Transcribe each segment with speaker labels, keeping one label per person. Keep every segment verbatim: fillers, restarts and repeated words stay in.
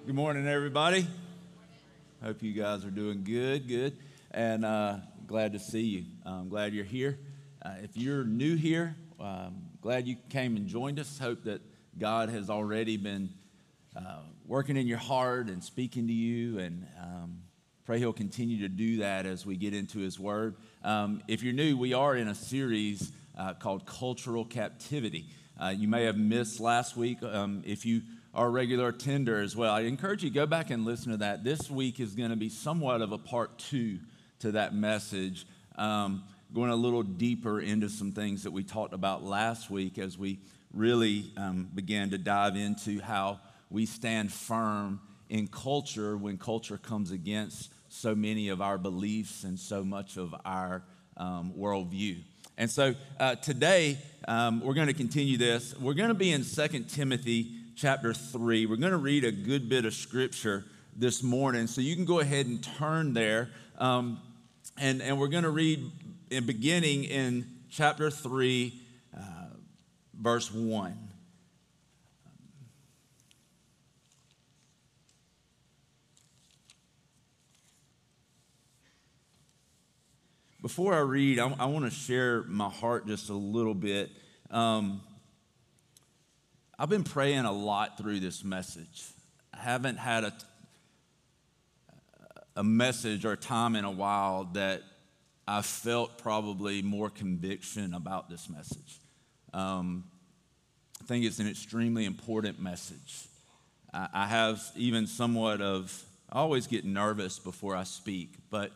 Speaker 1: Good morning, everybody. Hope you guys are doing good, good, and uh, glad to see you. I'm glad you're here. Uh, if you're new here, um, glad you came and joined us. Hope that God has already been uh, working in your heart and speaking to you, and um, pray He'll continue to do that as we get into His Word. Um, if you're new, we are in a series uh, called Cultural Captivity. Uh, you may have missed last week. Um, if you are a regular attender as well, I encourage you to go back and listen to that. This week is going to be somewhat of a part two to that message, um, going a little deeper into some things that we talked about last week as we really um, began to dive into how we stand firm in culture when culture comes against so many of our beliefs and so much of our um, worldview. And so uh, today, um, we're going to continue this. We're going to be in Second Timothy chapter three. We're going to read a good bit of scripture this morning, so you can go ahead and turn there. Um, and, and we're going to read in beginning in chapter three, uh, verse one. Before I read, I, I want to share my heart just a little bit. Um, I've been praying a lot through this message. I haven't had a, a message or time in a while that I felt probably more conviction about this message. Um, I think it's an extremely important message. I, I have even somewhat of, I always get nervous before I speak, but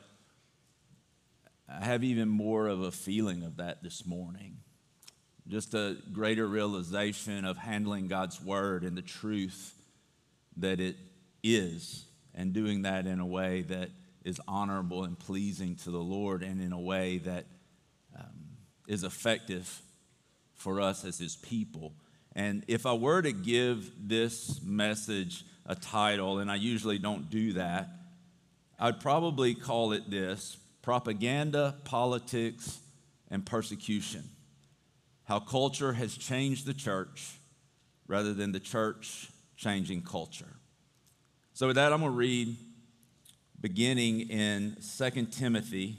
Speaker 1: I have even more of a feeling of that this morning. Just a greater realization of handling God's word and the truth that it is, and doing that in a way that is honorable and pleasing to the Lord, and in a way that um, is effective for us as His people. And if I were to give this message a title, and I usually don't do that, I'd probably call it this: Propaganda, Politics, and Persecution. How culture has changed the church rather than the church changing culture. So with that, I'm going to read beginning in Second Timothy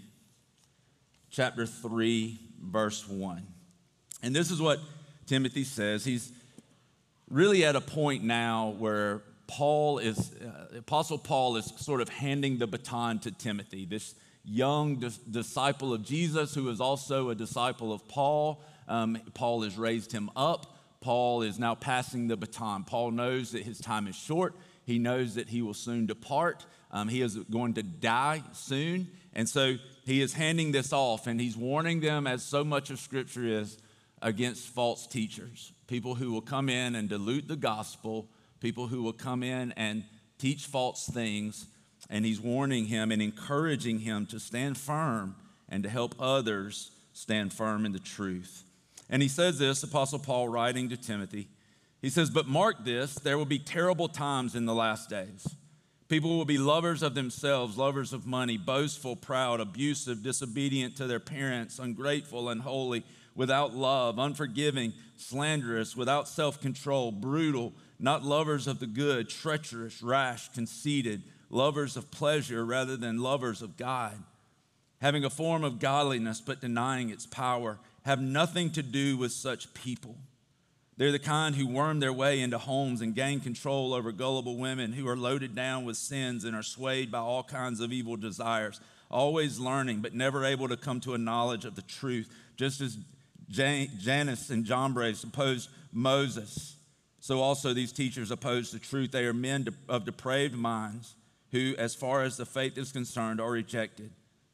Speaker 1: chapter three, verse one. And this is what Timothy says. He's really at a point now where Paul is, uh, Apostle Paul is sort of handing the baton to Timothy, this young dis- disciple of Jesus who is also a disciple of Paul. Um, Paul has raised him up. Paul is now passing the baton. Paul knows that his time is short. He knows that he will soon depart. Um, he is going to die soon. And so he is handing this off, and he's warning them, as so much of Scripture is, against false teachers, people who will come in and dilute the gospel, people who will come in and teach false things. And he's warning him and encouraging him to stand firm and to help others stand firm in the truth. And he says this, Apostle Paul writing to Timothy, he says, "But mark this, there will be terrible times in the last days. People will be lovers of themselves, lovers of money, boastful, proud, abusive, disobedient to their parents, ungrateful, unholy, without love, unforgiving, slanderous, without self-control, brutal, not lovers of the good, treacherous, rash, conceited, lovers of pleasure rather than lovers of God, having a form of godliness but denying its power. Have nothing to do with such people. They're the kind who worm their way into homes and gain control over gullible women who are loaded down with sins and are swayed by all kinds of evil desires, always learning but never able to come to a knowledge of the truth. Just as Jan- Jannes and Jambres opposed Moses, so also these teachers oppose the truth. They are men de- of depraved minds who, as far as the faith is concerned, are rejected.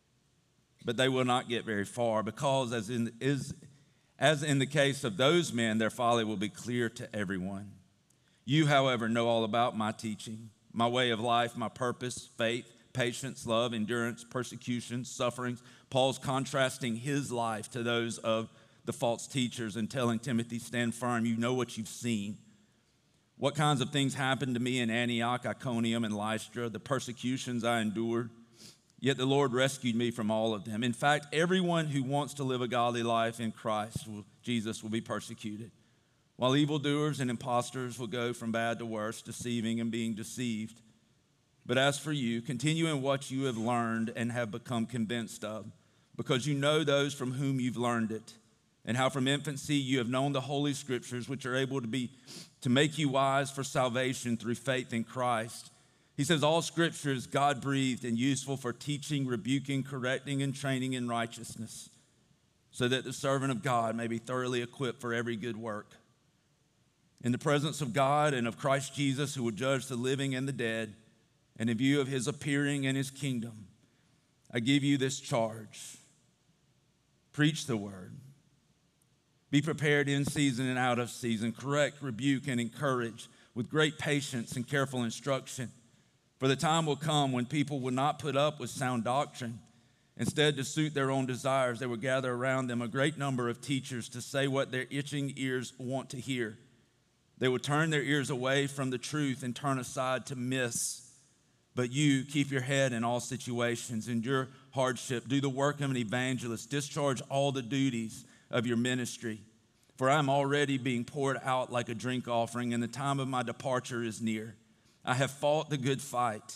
Speaker 1: But they will not get very far, because as in, is, as in the case of those men, their folly will be clear to everyone. You, however, know all about my teaching, my way of life, my purpose, faith, patience, love, endurance, persecution, sufferings. Paul's contrasting his life to those of the false teachers and telling Timothy, stand firm. You know what you've seen. What kinds of things happened to me in Antioch, Iconium, and Lystra, the persecutions I endured. Yet the Lord rescued me from all of them. In fact, everyone who wants to live a godly life in Christ, Jesus, will be persecuted. while evildoers and impostors will go from bad to worse, deceiving and being deceived. But as for you, continue in what you have learned and have become convinced of, because you know those from whom you've learned it, and how from infancy you have known the Holy Scriptures, which are able to be to make you wise for salvation through faith in Christ. He says all Scripture is God-breathed and useful for teaching, rebuking, correcting, and training in righteousness, so that the servant of God may be thoroughly equipped for every good work. In the presence of God and of Christ Jesus, who will judge the living and the dead, and in view of his appearing in his kingdom, I give you this charge. Preach the word. Be prepared in season and out of season. Correct, rebuke, and encourage with great patience and careful instruction. For the time will come when people will not put up with sound doctrine. Instead, to suit their own desires, they will gather around them a great number of teachers to say what their itching ears want to hear. They will turn their ears away from the truth and turn aside to myths. But you keep your head in all situations, endure hardship, do the work of an evangelist, discharge all the duties of your ministry. For I am already being poured out like a drink offering, and the time of my departure is near. I have fought the good fight.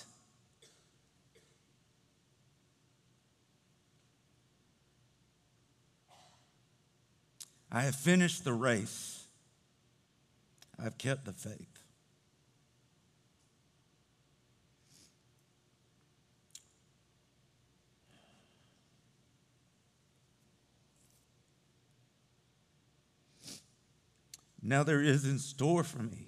Speaker 1: I have finished the race. I have kept the faith. Now there is in store for me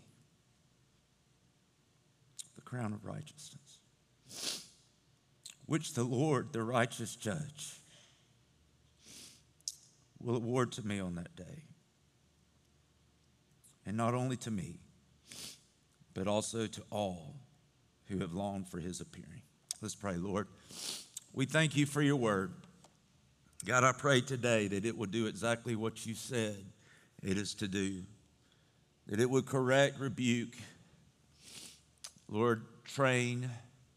Speaker 1: the crown of righteousness, which the Lord, the righteous judge, will award to me on that day. And not only to me, but also to all who have longed for his appearing. Let's pray. Lord, we thank you for your word. God, I pray today that it will do exactly what you said it is to do. That it would correct, rebuke, Lord, train,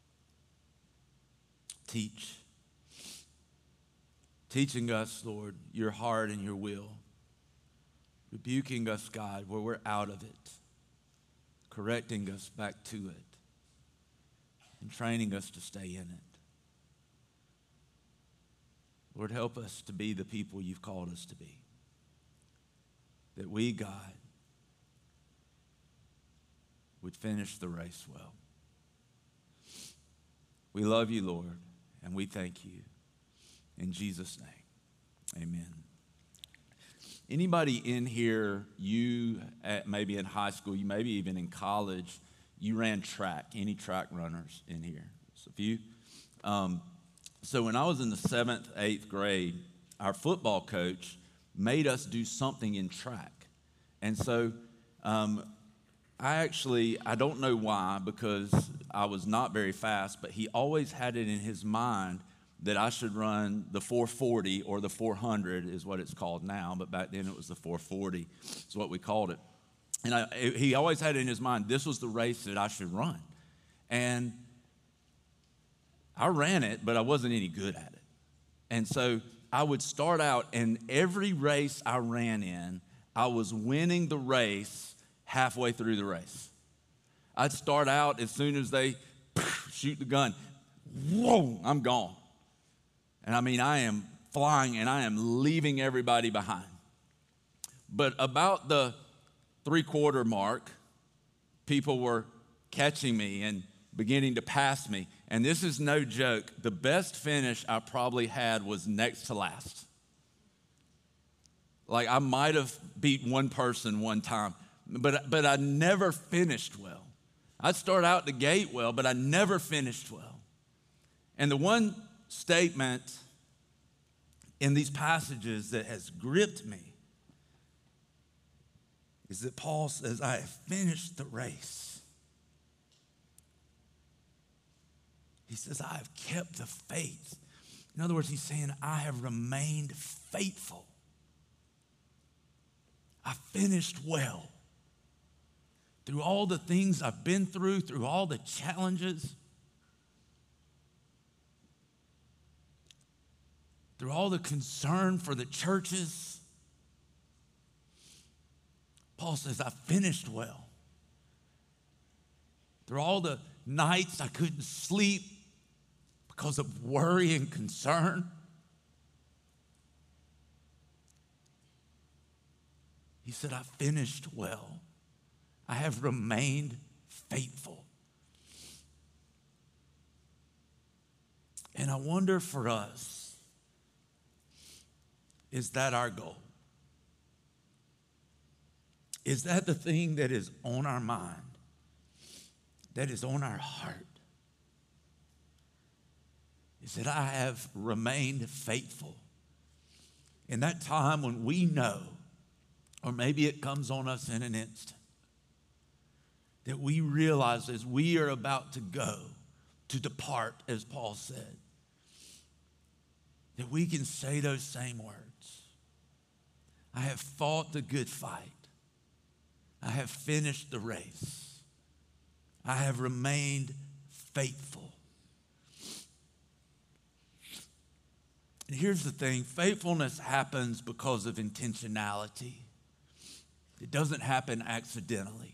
Speaker 1: teach. Teaching us, Lord, your heart and your will. Rebuking us, God, where we're out of it. Correcting us back to it. And training us to stay in it. Lord, help us to be the people you've called us to be. That we, God, would finish the race well. We love you, Lord, and we thank you. In Jesus' name, amen. Anybody in here, you at maybe in high school, you maybe even in college, you ran track. Any track runners in here? So a few. Um, so when I was in the seventh, eighth grade, our football coach made us do something in track. And so um, I actually, I don't know why, because I was not very fast, but he always had it in his mind that I should run the four forty, or the four hundred is what it's called now, but back then it was the four forty is what we called it. And I, he always had it in his mind, this was the race that I should run. And I ran it, but I wasn't any good at it. And so I would start out, and every race I ran in, I was winning the race halfway through the race. I'd start out as soon as they shoot the gun. Whoa, I'm gone. And I mean, I am flying and I am leaving everybody behind. But about the three-quarter mark, people were catching me and beginning to pass me. And this is no joke. The best finish I probably had was next to last. Like, I might have beat one person one time, but, but I never finished well. I'd start out the gate well, but I never finished well. And the one statement in these passages that has gripped me is that Paul says, I have finished the race. He says, I have kept the faith. In other words, he's saying, I have remained faithful. I finished well. Through all the things I've been through, through all the challenges, through all the concern for the churches, Paul says, I finished well. Through all the nights I couldn't sleep because of worry and concern, he said, I finished well. I have remained faithful. And I wonder for us, is that our goal? Is that the thing that is on our mind, that is on our heart? Is that I have remained faithful in that time when we know, or maybe it comes on us in an instant, that we realize as we are about to go, to depart, as Paul said, that we can say those same words. I have fought the good fight. I have finished the race. I have remained faithful. And here's the thing, faithfulness happens because of intentionality. It doesn't happen accidentally.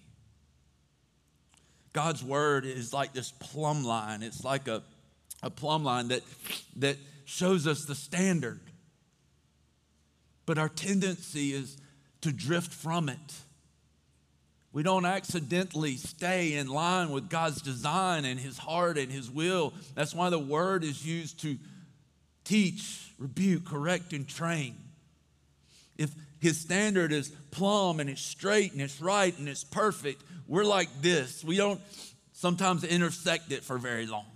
Speaker 1: God's word is like this plumb line. It's like a, a plumb line that, that shows us the standard. But our tendency is to drift from it. We don't accidentally stay in line with God's design and his heart and his will. That's why the word is used to teach, rebuke, correct, and train. If his standard is plumb and it's straight and it's right and it's perfect, we're like this. We don't sometimes intersect it for very long.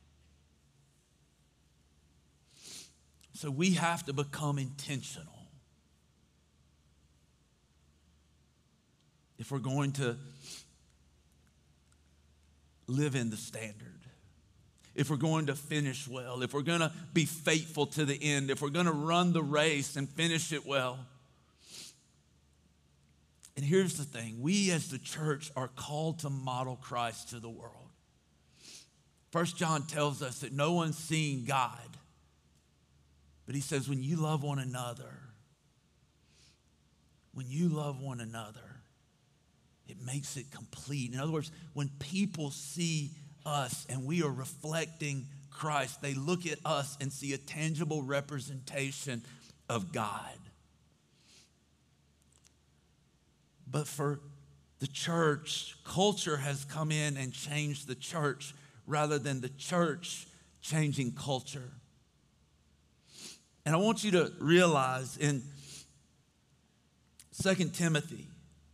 Speaker 1: So we have to become intentional if we're going to live in the standard, if we're going to finish well, if we're going to be faithful to the end, if we're going to run the race and finish it well. And here's the thing, we as the church are called to model Christ to the world. First John tells us that no one's seen God, but he says when you love one another, when you love one another, it makes it complete. In other words, when people see us and we are reflecting Christ, they look at us and see a tangible representation of God. But for the church, culture has come in and changed the church rather than the church changing culture. And I want you to realize in Second Timothy,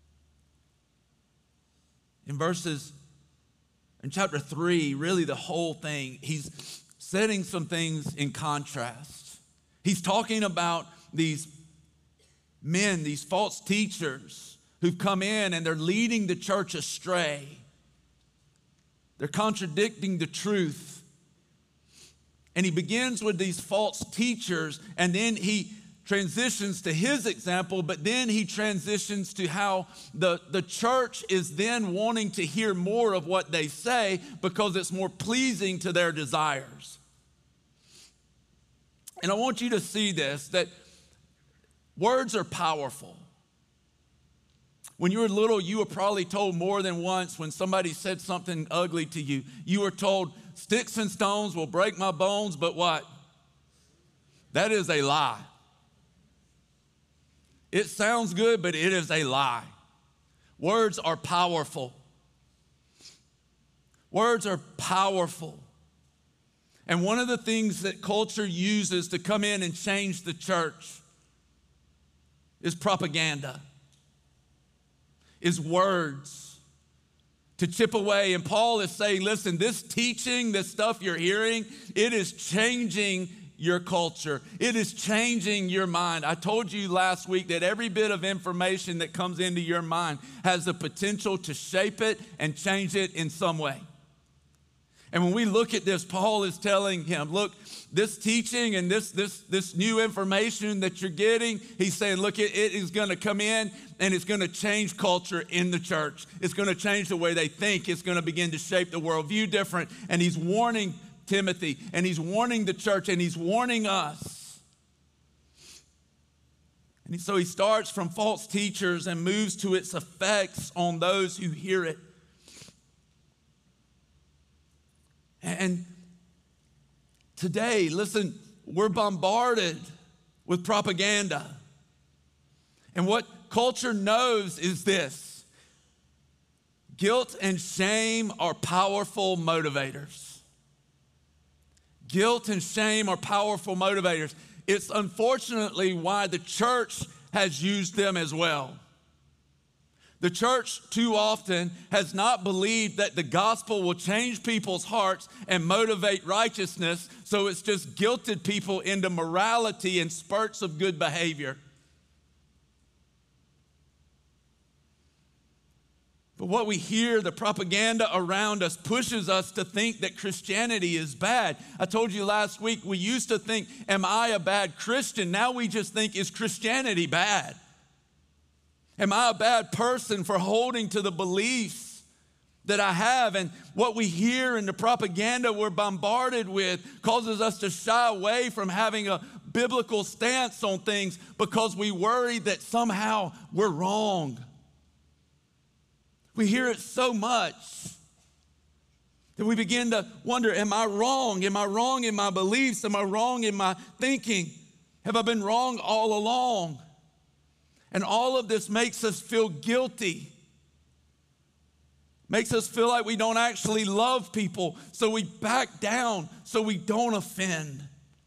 Speaker 1: in verses, in chapter three, really the whole thing, he's setting some things in contrast. He's talking about these men, these false teachers who've come in and they're leading the church astray. They're contradicting the truth. And he begins with these false teachers, and then he transitions to his example, but then he transitions to how the, the church is then wanting to hear more of what they say because it's more pleasing to their desires. And I want you to see this, that words are powerful. When you were little, you were probably told more than once when somebody said something ugly to you. You were told, sticks and stones will break my bones, but what? That is a lie. It sounds good, but it is a lie. Words are powerful. Words are powerful. And one of the things that culture uses to come in and change the church is propaganda, is words to chip away. And Paul is saying, listen, this teaching, this stuff you're hearing, it is changing your culture. It is changing your mind. I told you last week that every bit of information that comes into your mind has the potential to shape it and change it in some way. And when we look at this, Paul is telling him, look, this teaching and this, this, this new information that you're getting, he's saying, look, it, it is going to come in and it's going to change culture in the church. It's going to change the way they think. It's going to begin to shape the worldview different. And he's warning Timothy, and he's warning the church, and he's warning us. And so he starts from false teachers and moves to its effects on those who hear it. And today, listen, we're bombarded with propaganda. And what culture knows is this: guilt and shame are powerful motivators. Guilt and shame are powerful motivators. It's unfortunately why the church has used them as well. The church too often has not believed that the gospel will change people's hearts and motivate righteousness, so it's just guilted people into morality and spurts of good behavior. But what we hear, the propaganda around us, pushes us to think that Christianity is bad. I told you last week, we used to think, am I a bad Christian? Now we just think, is Christianity bad? Am I a bad person for holding to the beliefs that I have? And what we hear in the propaganda we're bombarded with causes us to shy away from having a biblical stance on things because we worry that somehow we're wrong. We hear it so much that we begin to wonder, am I wrong? Am I wrong in my beliefs? Am I wrong in my thinking? Have I been wrong all along? And all of this makes us feel guilty, makes us feel like we don't actually love people, so we back down so we don't offend.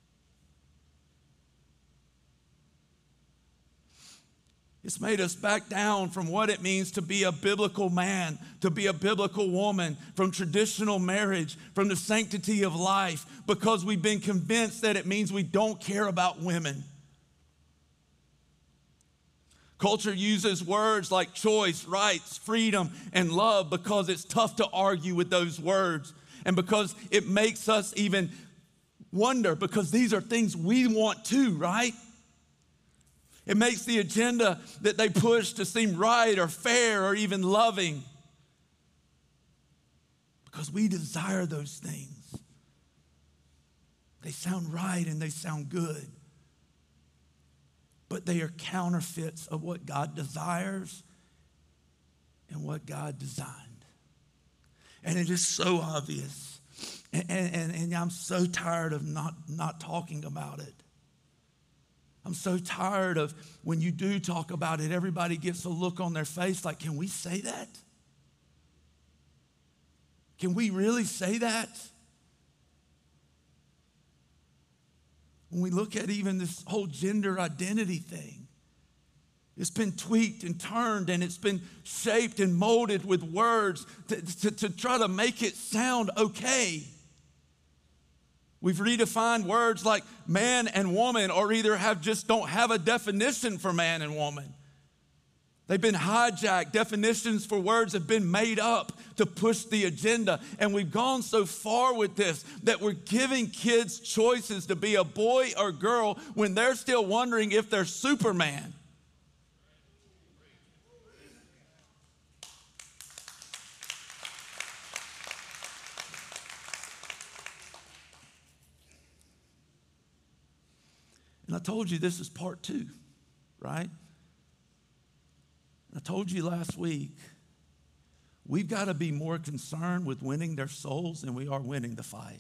Speaker 1: It's made us back down from what it means to be a biblical man, to be a biblical woman, from traditional marriage, from the sanctity of life, because we've been convinced that it means we don't care about women. Culture uses words like choice, rights, freedom, and love because it's tough to argue with those words, and because it makes us even wonder, because these are things we want too, right? It makes the agenda that they push to seem right or fair or even loving, because we desire those things. They sound right and they sound good, but they are counterfeits of what God desires and what God designed. And it is so obvious. And, and, and I'm so tired of not, not talking about it. I'm so tired of when you do talk about it, everybody gets a look on their face like, can we say that? Can we really say that? When we look at even this whole gender identity thing, it's been tweaked and turned, and it's been shaped and molded with words to, to, to try to make it sound okay. We've redefined words like man and woman, or either have just don't have a definition for man and woman. They've been hijacked. Definitions for words have been made up to push the agenda. And we've gone so far with this that we're giving kids choices to be a boy or girl when they're still wondering if they're Superman. And I told you this is part two, right? I told you last week, we've got to be more concerned with winning their souls than we are winning the fight.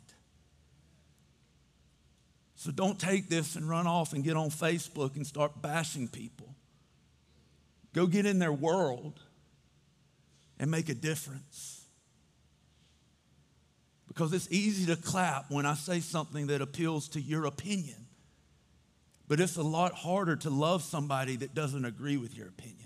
Speaker 1: So don't take this and run off and get on Facebook and start bashing people. Go get in their world and make a difference. Because it's easy to clap when I say something that appeals to your opinion. But it's a lot harder to love somebody that doesn't agree with your opinion.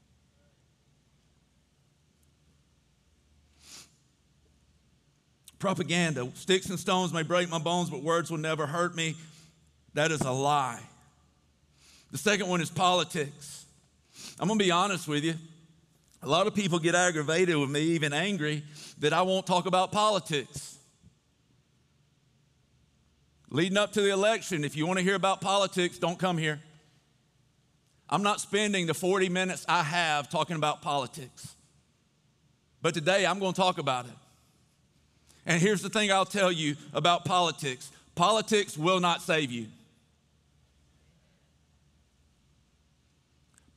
Speaker 1: Propaganda. Sticks and stones may break my bones, but words will never hurt me. That is a lie. The second one is politics. I'm going to be honest with you. A lot of people get aggravated with me, even angry, that I won't talk about politics. Leading up to the election, if you want to hear about politics, don't come here. I'm not spending the forty minutes I have talking about politics. But today, I'm going to talk about it. And here's the thing I'll tell you about politics. Politics will not save you.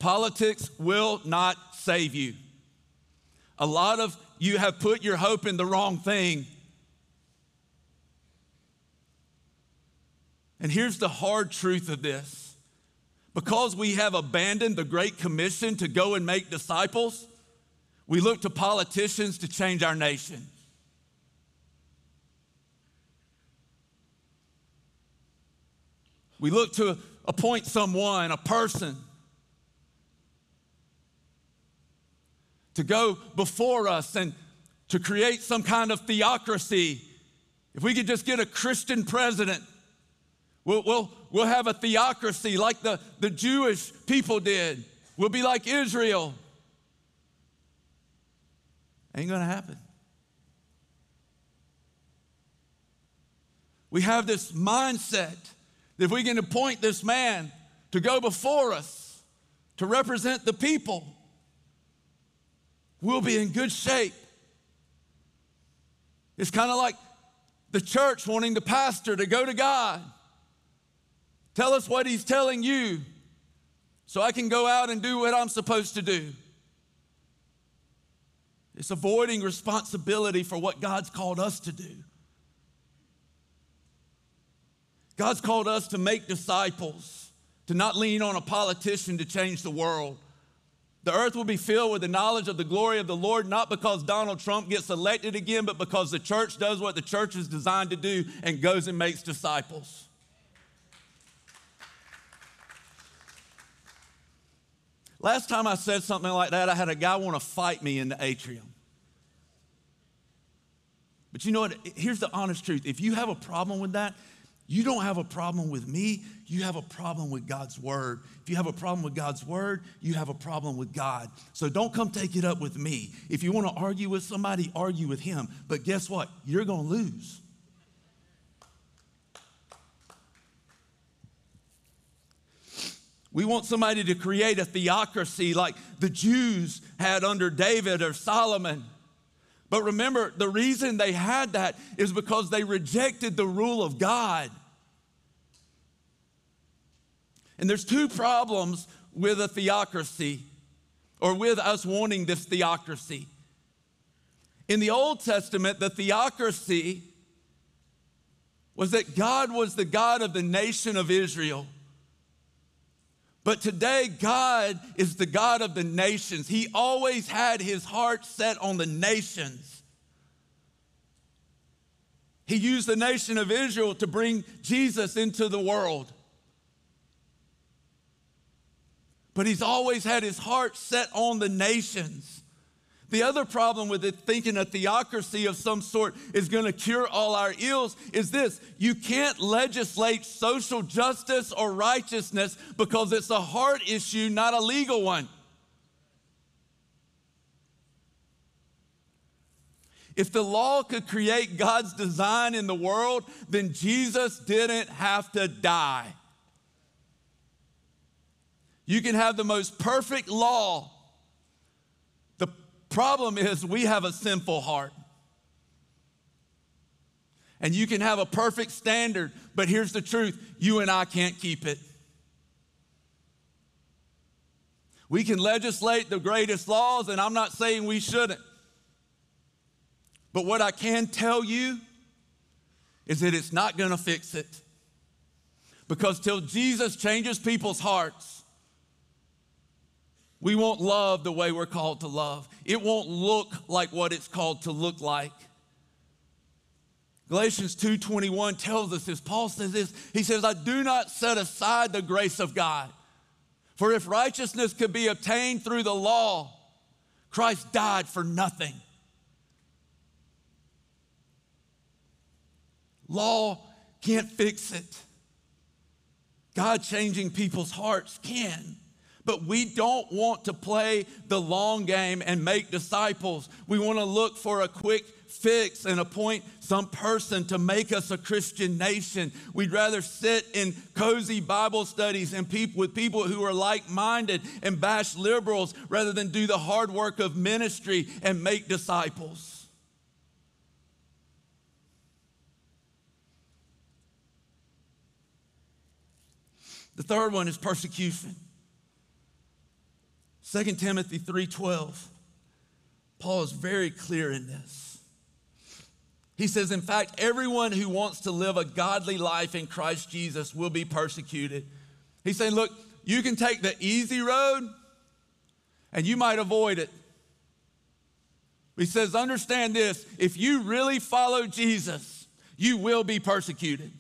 Speaker 1: Politics will not save you. A lot of you have put your hope in the wrong thing. And here's the hard truth of this. Because we have abandoned the Great Commission to go and make disciples, we look to politicians to change our nation. We look to appoint someone, a person, to go before us and to create some kind of theocracy. If we could just get a Christian president, we'll, we'll, we'll have a theocracy like the, the Jewish people did. We'll be like Israel. Ain't gonna happen. We have this mindset that if we can appoint this man to go before us, to represent the people, we'll be in good shape. It's kind of like the church wanting the pastor to go to God. Tell us what he's telling you so I can go out and do what I'm supposed to do. It's avoiding responsibility for what God's called us to do. God's called us to make disciples, to not lean on a politician to change the world. The earth will be filled with the knowledge of the glory of the Lord, not because Donald Trump gets elected again, but because the church does what the church is designed to do and goes and makes disciples. Last time I said something like that, I had a guy want to fight me in the atrium. But you know what? Here's the honest truth. If you have a problem with that, you don't have a problem with me. You have a problem with God's word. If you have a problem with God's word, you have a problem with God. So don't come take it up with me. If you want to argue with somebody, argue with him. But guess what? You're going to lose. We want somebody to create a theocracy like the Jews had under David or Solomon. But remember, the reason they had that is because they rejected the rule of God. And there's two problems with a theocracy, or with us wanting this theocracy. In the Old Testament, the theocracy was that God was the God of the nation of Israel. But today, God is the God of the nations. He always had his heart set on the nations. He used the nation of Israel to bring Jesus into the world. But he's always had his heart set on the nations. The other problem with it, thinking a theocracy of some sort is going to cure all our ills, is this: you can't legislate social justice or righteousness because it's a heart issue, not a legal one. If the law could create God's design in the world, then Jesus didn't have to die. You can have the most perfect law. The problem is we have a sinful heart. And you can have a perfect standard, but here's the truth: you and I can't keep it. We can legislate the greatest laws, and I'm not saying we shouldn't. But what I can tell you is that it's not going to fix it. Because till Jesus changes people's hearts, we won't love the way we're called to love. It won't look like what it's called to look like. Galatians two twenty-one tells us this. Paul says this. He says, I do not set aside the grace of God. For if righteousness could be obtained through the law, Christ died for nothing. Law can't fix it. God changing people's hearts can. But we don't want to play the long game and make disciples. We want to look for a quick fix and appoint some person to make us a Christian nation. We'd rather sit in cozy Bible studies and people with people who are like-minded and bash liberals rather than do the hard work of ministry and make disciples. The third one is persecution. Second Timothy three twelve. Paul is very clear in this. He says, in fact, everyone who wants to live a godly life in Christ Jesus will be persecuted. He's saying, look, you can take the easy road and you might avoid it. He says, understand this, if you really follow Jesus, you will be persecuted.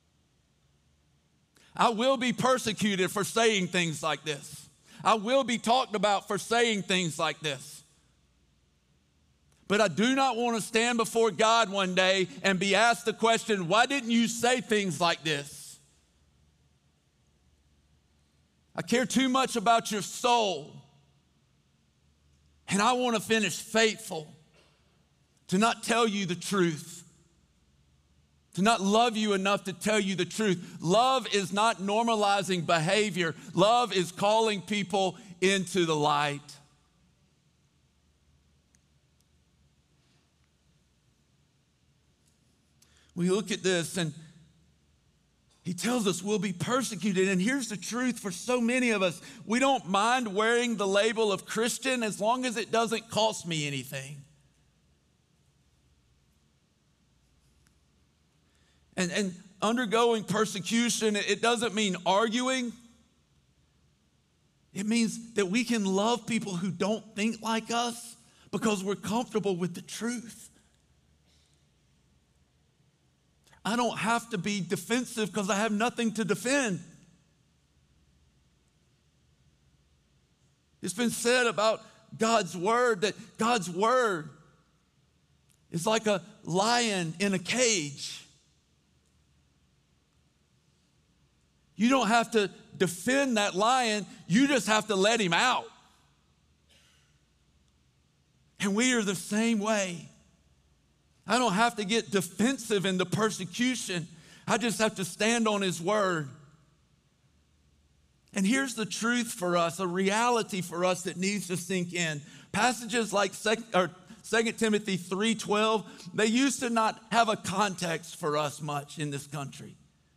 Speaker 1: I will be persecuted for saying things like this. I will be talked about for saying things like this. But I do not want to stand before God one day and be asked the question, why didn't you say things like this? I care too much about your soul. And I want to finish faithful to not tell you the truth, to not love you enough to tell you the truth. Love is not normalizing behavior. Love is calling people into the light. We look at this and he tells us we'll be persecuted. And here's the truth for so many of us. We don't mind wearing the label of Christian as long as it doesn't cost me anything. And, and undergoing persecution, it doesn't mean arguing. It means that we can love people who don't think like us because we're comfortable with the truth. I don't have to be defensive because I have nothing to defend. It's been said about God's word that God's word is like a lion in a cage. You don't have to defend that lion, you just have to let him out. And we are the same way. I don't have to get defensive in the persecution. I just have to stand on his word. And here's the truth for us, a reality for us that needs to sink in. Passages like Second Timothy three twelve, they used to not have a context for us much in this country.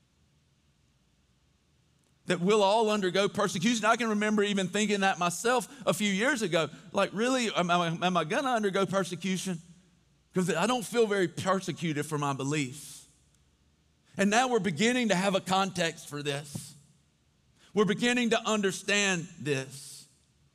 Speaker 1: That we'll all undergo persecution. I can remember even thinking that myself a few years ago. Like, really, am I, am I going to undergo persecution? Because I don't feel very persecuted for my beliefs. And now we're beginning to have a context for this. We're beginning to understand this.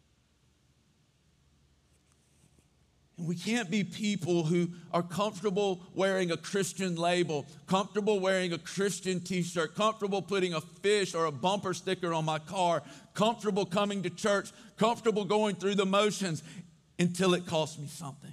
Speaker 1: And we can't be people who are comfortable wearing a Christian label, comfortable wearing a Christian t-shirt, comfortable putting a fish or a bumper sticker on my car, comfortable coming to church, comfortable going through the motions until it costs me something.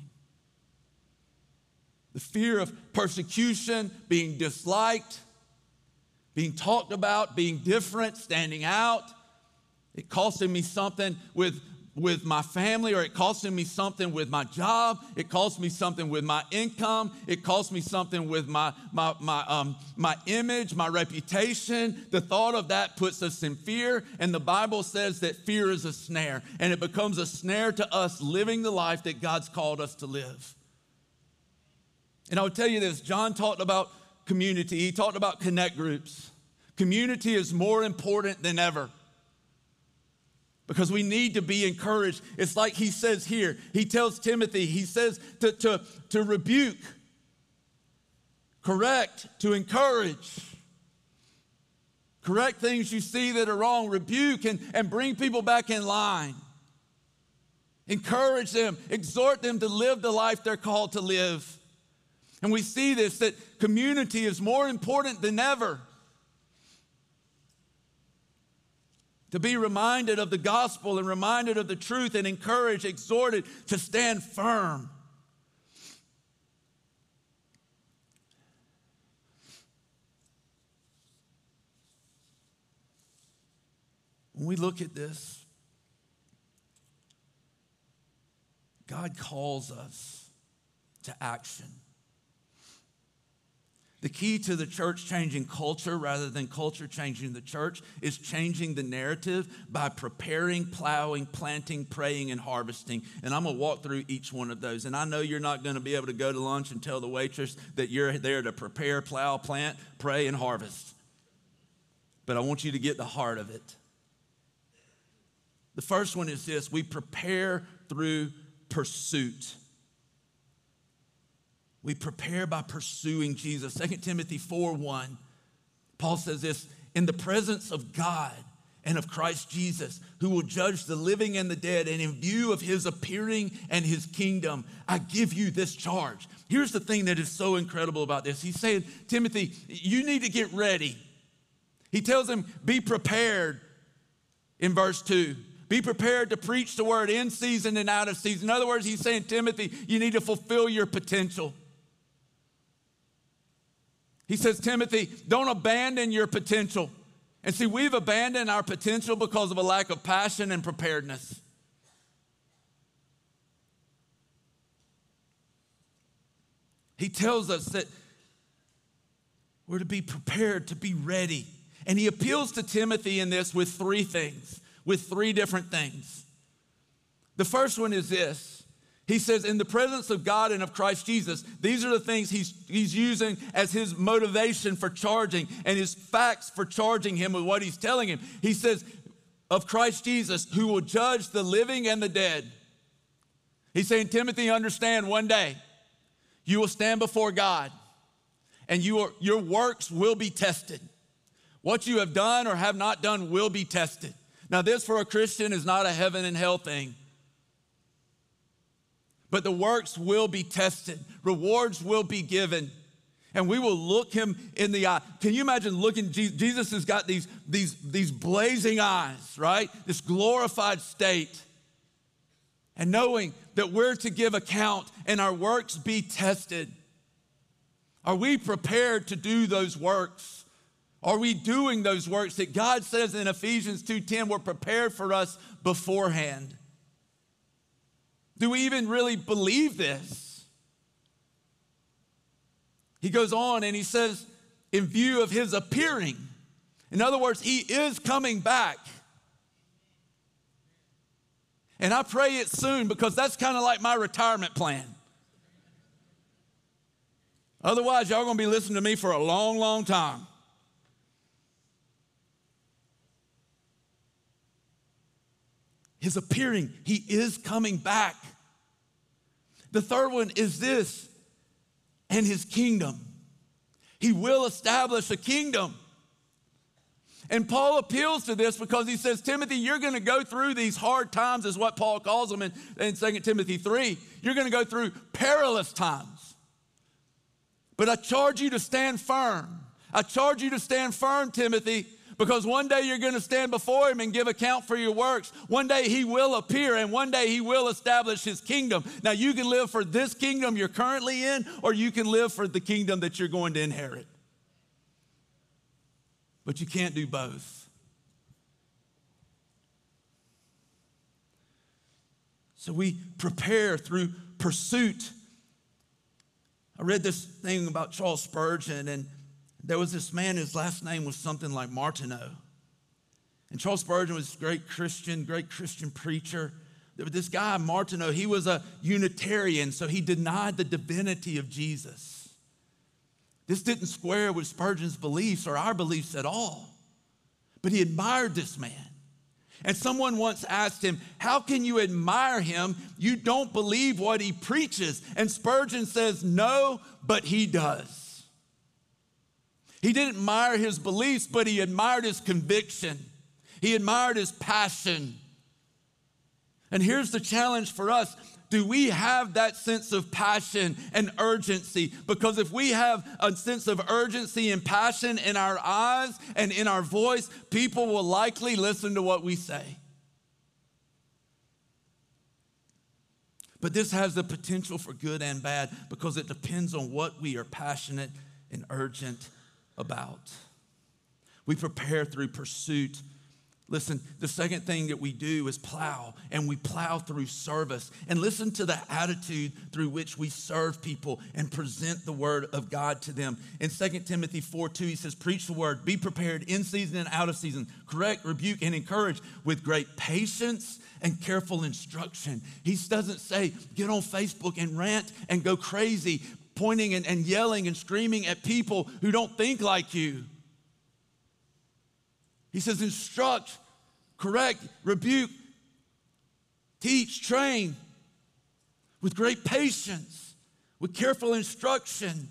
Speaker 1: The fear of persecution, being disliked, being talked about, being different, standing out. It costing me something with, with my family, or it costing me something with my job. It cost me something with my income. It cost me something with my, my, my, um, my image, my reputation. The thought of that puts us in fear, and the Bible says that fear is a snare, and it becomes a snare to us living the life that God's called us to live. And I would tell you this, John talked about community. He talked about connect groups. Community is more important than ever because we need to be encouraged. It's like he says here, he tells Timothy, he says to, to, to rebuke, correct, to encourage. Correct things you see that are wrong, rebuke and, and bring people back in line. Encourage them, exhort them to live the life they're called to live. And we see this, that community is more important than ever. To be reminded of the gospel and reminded of the truth and encouraged, exhorted to stand firm. When we look at this, God calls us to action. The key to the church changing culture rather than culture changing the church is changing the narrative by preparing, plowing, planting, praying, and harvesting. And I'm going to walk through each one of those. And I know you're not going to be able to go to lunch and tell the waitress that you're there to prepare, plow, plant, pray, and harvest. But I want you to get the heart of it. The first one is this: we prepare through pursuit. We prepare by pursuing Jesus. Second Timothy four one, Paul says this: in the presence of God and of Christ Jesus, who will judge the living and the dead, and in view of his appearing and his kingdom, I give you this charge. Here's the thing that is so incredible about this. He's saying, Timothy, you need to get ready. He tells him, be prepared in verse two. Be prepared to preach the word in season and out of season. In other words, he's saying, Timothy, you need to fulfill your potential. He says, Timothy, don't abandon your potential. And see, we've abandoned our potential because of a lack of passion and preparedness. He tells us that we're to be prepared, to be ready. And he appeals to Timothy in this with three things, with three different things. The first one is this. He says, in the presence of God and of Christ Jesus, these are the things he's, he's using as his motivation for charging and his facts for charging him with what he's telling him. He says, of Christ Jesus, who will judge the living and the dead. He's saying, Timothy, understand, one day you will stand before God and you are, your works will be tested. What you have done or have not done will be tested. Now, this for a Christian is not a heaven and hell thing. But the works will be tested. Rewards will be given. And we will look him in the eye. Can you imagine looking? Jesus has got these, these, these blazing eyes, right? This glorified state. And knowing that we're to give account and our works be tested. Are we prepared to do those works? Are we doing those works that God says in Ephesians two ten were prepared for us beforehand? Do we even really believe this? He goes on and he says, in view of his appearing. In other words, he is coming back. And I pray it soon, because that's kind of like my retirement plan. Otherwise, y'all gonna be listening to me for a long, long time. His appearing, he is coming back. The third one is this, and his kingdom. He will establish a kingdom. And Paul appeals to this because he says, Timothy, you're going to go through these hard times, is what Paul calls them in, in Second Timothy three. You're going to go through perilous times. But I charge you to stand firm. I charge you to stand firm, Timothy, because one day you're going to stand before him and give account for your works. One day he will appear, and one day he will establish his kingdom. Now, you can live for this kingdom you're currently in, or you can live for the kingdom that you're going to inherit. But you can't do both. So we prepare through pursuit. I read this thing about Charles Spurgeon, and there was this man, his last name was something like Martineau. And Charles Spurgeon was a great Christian, great Christian preacher. This guy, Martineau, he was a Unitarian, so he denied the divinity of Jesus. This didn't square with Spurgeon's beliefs or our beliefs at all. But he admired this man. And someone once asked him, how can you admire him? You don't believe what he preaches. And Spurgeon says, no, but he does. He didn't admire his beliefs, but he admired his conviction. He admired his passion. And here's the challenge for us. Do we have that sense of passion and urgency? Because if we have a sense of urgency and passion in our eyes and in our voice, people will likely listen to what we say. But this has the potential for good and bad because it depends on what we are passionate and urgent about. We prepare through pursuit. Listen, the second thing that we do is plow, and we plow through service. And listen to the attitude through which we serve people and present the word of God to them. In Second Timothy four two, he says, preach the word, be prepared in season and out of season, correct, rebuke, and encourage with great patience and careful instruction. He doesn't say, get on Facebook and rant and go crazy, pointing and, and yelling and screaming at people who don't think like you. He says, instruct, correct, rebuke, Teach, train with great patience, with careful instruction.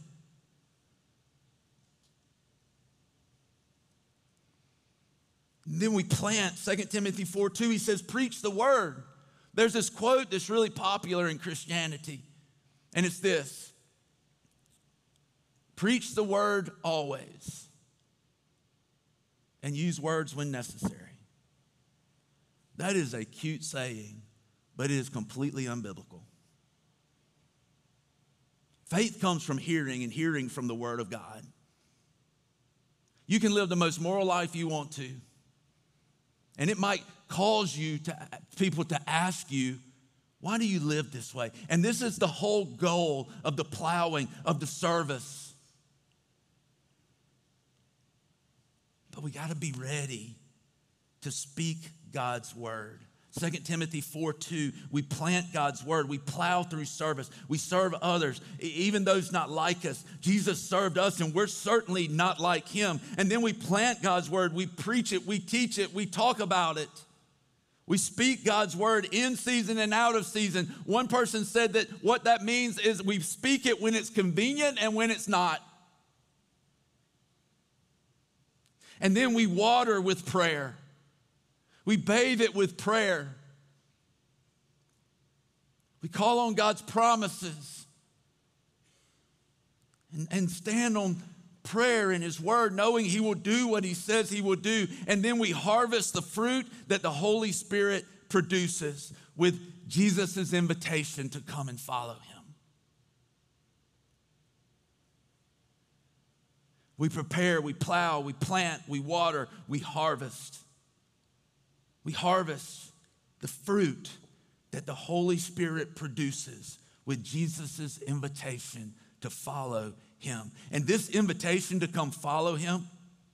Speaker 1: And then we plant. Second Timothy four two, he says, preach the word. There's this quote that's really popular in Christianity, and it's this: preach the word always, and use words when necessary. That is a cute saying, but it is completely unbiblical. Faith comes from hearing, and hearing from the word of God. You can live the most moral life you want to, and it might cause you to people to ask you, why do you live this way? And this is the whole goal of the plowing, of the service. But we got to be ready to speak God's word. Second Timothy four two, we plant God's word. We plow through service. We serve others, even those not like us. Jesus served us, and we're certainly not like him. And then we plant God's word. We preach it. We teach it. We talk about it. We speak God's word in season and out of season. One person said that what that means is we speak it when it's convenient and when it's not. And then we water with prayer. We bathe it with prayer. We call on God's promises and, and stand on prayer in his word, knowing he will do what he says he will do. And then we harvest the fruit that the Holy Spirit produces with Jesus' invitation to come and follow him. We prepare, we plow, we plant, we water, we harvest. We harvest the fruit that the Holy Spirit produces with Jesus' invitation to follow him. And this invitation to come follow him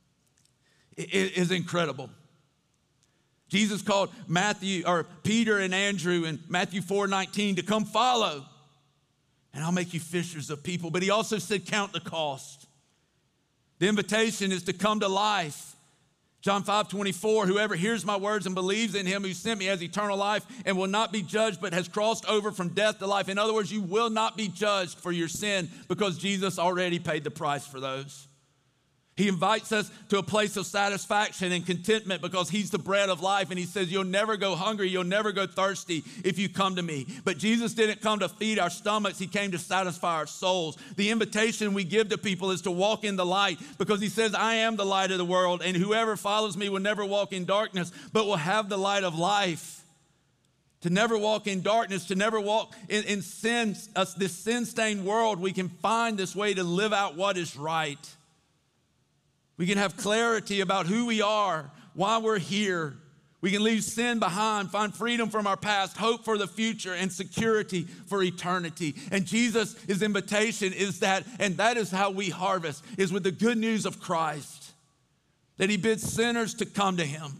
Speaker 1: is incredible. Jesus called Matthew or Peter and Andrew in Matthew four nineteen to come follow, and I'll make you fishers of people. But he also said, count the cost. The invitation is to come to life. John five twenty-four, whoever hears my words and believes in him who sent me has eternal life and will not be judged, but has crossed over from death to life. In other words, you will not be judged for your sin because Jesus already paid the price for those. He invites us to a place of satisfaction and contentment because he's the bread of life. And he says, you'll never go hungry, you'll never go thirsty if you come to me. But Jesus didn't come to feed our stomachs, he came to satisfy our souls. The invitation we give to people is to walk in the light because he says, I am the light of the world, and whoever follows me will never walk in darkness, but will have the light of life. To never walk in darkness, to never walk in, in sin, uh, this sin-stained world, we can find this way to live out what is right. We can have clarity about who we are, why we're here. We can leave sin behind, find freedom from our past, hope for the future, and security for eternity. And Jesus' his invitation is that, and that is how we harvest, is with the good news of Christ, that he bids sinners to come to him,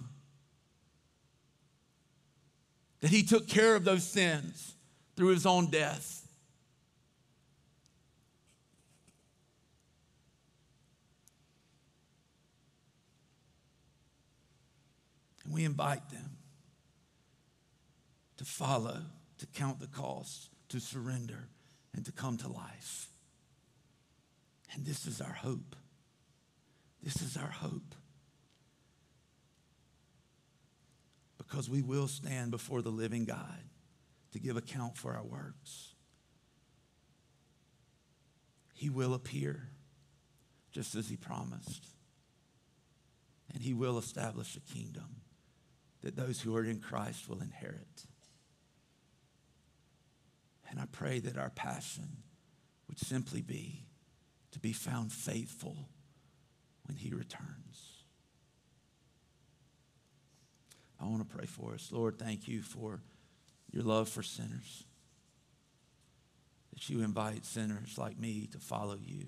Speaker 1: that he took care of those sins through his own death. And we invite them to follow, to count the cost, to surrender, and to come to life. And this is our hope. This is our hope. Because we will stand before the living God to give account for our works. He will appear just as he promised. And he will establish a kingdom that those who are in Christ will inherit. And I pray that our passion would simply be to be found faithful when he returns. I want to pray for us. Lord, thank you for your love for sinners, that you invite sinners like me to follow you.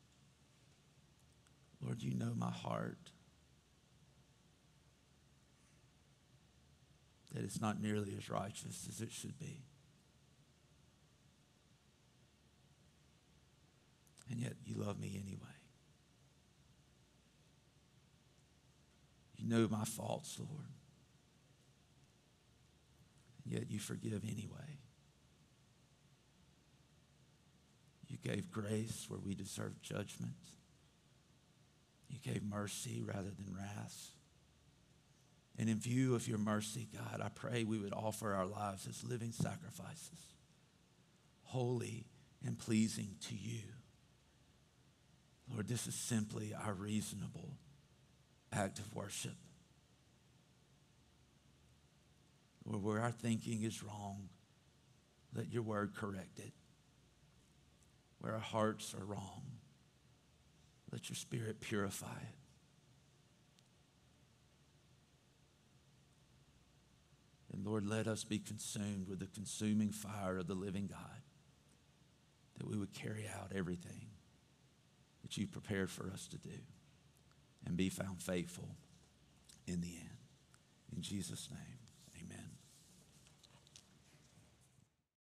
Speaker 1: Lord, you know my heart, that it's not nearly as righteous as it should be. And yet you love me anyway. You know my faults, Lord. yet you forgive anyway. You gave grace where we deserved judgment. You gave mercy rather than wrath. And in view of your mercy, God, I pray we would offer our lives as living sacrifices, holy and pleasing to you. Lord, this is simply our reasonable act of worship. Lord, where our thinking is wrong, let your word correct it. Where our hearts are wrong, let your Spirit purify it. And Lord, let us be consumed with the consuming fire of the living God, that we would carry out everything that you prepared for us to do and be found faithful in the end. In Jesus' name.